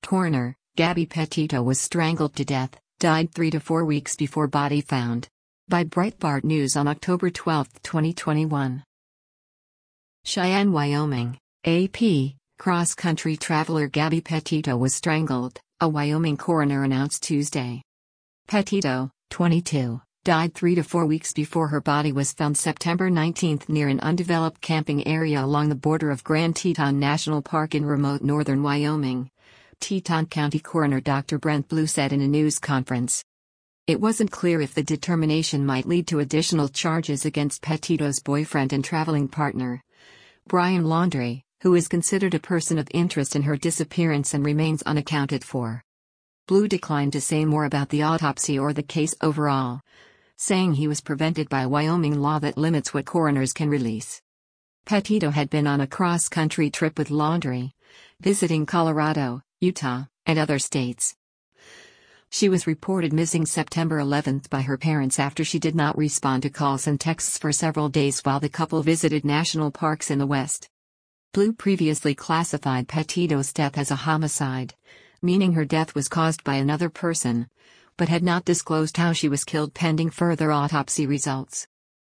Coroner Gabby Petito was strangled to death, died 3 to 4 weeks before body found. By Breitbart News on October 12, 2021. Cheyenne, Wyoming. AP, cross-country traveler Gabby Petito was strangled, a Wyoming coroner announced Tuesday. Petito, 22, died 3 to 4 weeks before her body was found September 19 near an undeveloped camping area along the border of Grand Teton National Park in remote northern Wyoming. Teton County Coroner Dr. Brent Blue said in a news conference. It wasn't clear if the determination might lead to additional charges against Petito's boyfriend and traveling partner, Brian Laundrie, who is considered a person of interest in her disappearance and remains unaccounted for. Blue declined to say more about the autopsy or the case overall, saying he was prevented by Wyoming law that limits what coroners can release. Petito had been on a cross-country trip with Laundrie, visiting Colorado, Utah, and other states. She was reported missing September 11 by her parents after she did not respond to calls and texts for several days while the couple visited national parks in the West. Blue previously classified Petito's death as a homicide, meaning her death was caused by another person, but had not disclosed how she was killed pending further autopsy results.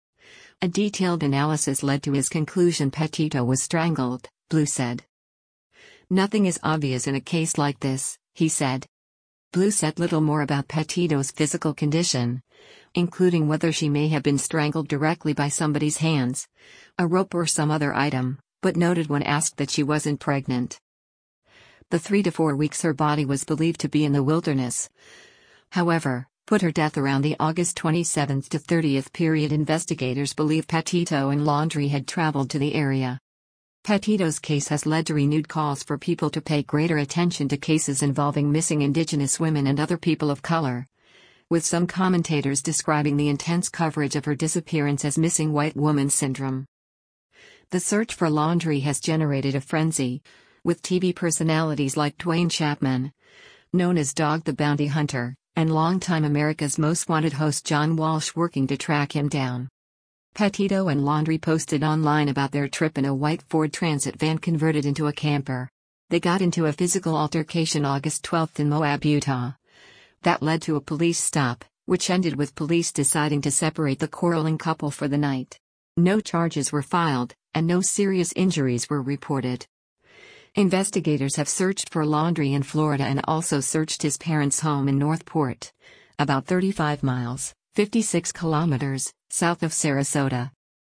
A detailed analysis led to his conclusion Petito was strangled, Blue said. Nothing is obvious in a case like this, he said. Blue said little more about Petito's physical condition, including whether she may have been strangled directly by somebody's hands, a rope or some other item, but noted when asked that she wasn't pregnant. The 3 to 4 weeks her body was believed to be in the wilderness, however, put her death around the August 27 to 30th period. Investigators believe Petito and Laundrie had traveled to the area. Petito's case has led to renewed calls for people to pay greater attention to cases involving missing Indigenous women and other people of color, with some commentators describing the intense coverage of her disappearance as missing white woman syndrome. The search for Laundrie has generated a frenzy, with TV personalities like Dwayne Chapman, known as Dog the Bounty Hunter, and longtime America's Most Wanted host John Walsh working to track him down. Petito and Laundrie posted online about their trip in a white Ford Transit van converted into a camper. They got into a physical altercation August 12 in Moab, Utah. That led to a police stop, which ended with police deciding to separate the quarreling couple for the night. No charges were filed, and no serious injuries were reported. Investigators have searched for Laundrie in Florida and also searched his parents' home in Northport, about 35 miles, 56 kilometers, south of Sarasota.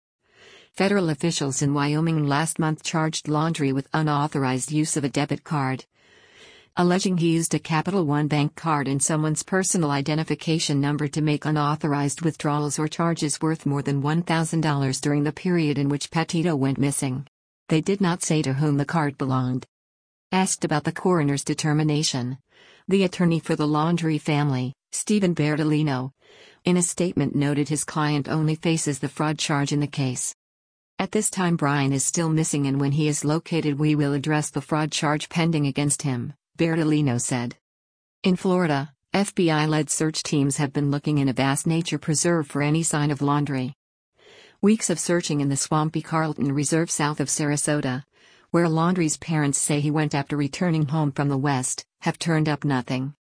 Federal officials in Wyoming last month charged Laundrie with unauthorized use of a debit card, alleging he used a Capital One bank card and someone's personal identification number to make unauthorized withdrawals or charges worth more than $1,000 during the period in which Petito went missing. They did not say to whom the card belonged. Asked about the coroner's determination, the attorney for the Laundrie family, Stephen Bertolino, in a statement noted his client only faces the fraud charge in the case. At this time Brian is still missing, and when he is located we will address the fraud charge pending against him, Bertolino said. In Florida, FBI-led search teams have been looking in a vast nature preserve for any sign of Laundrie. Weeks of searching in the swampy Carlton Reserve south of Sarasota, where Laundrie's parents say he went after returning home from the West, have turned up nothing.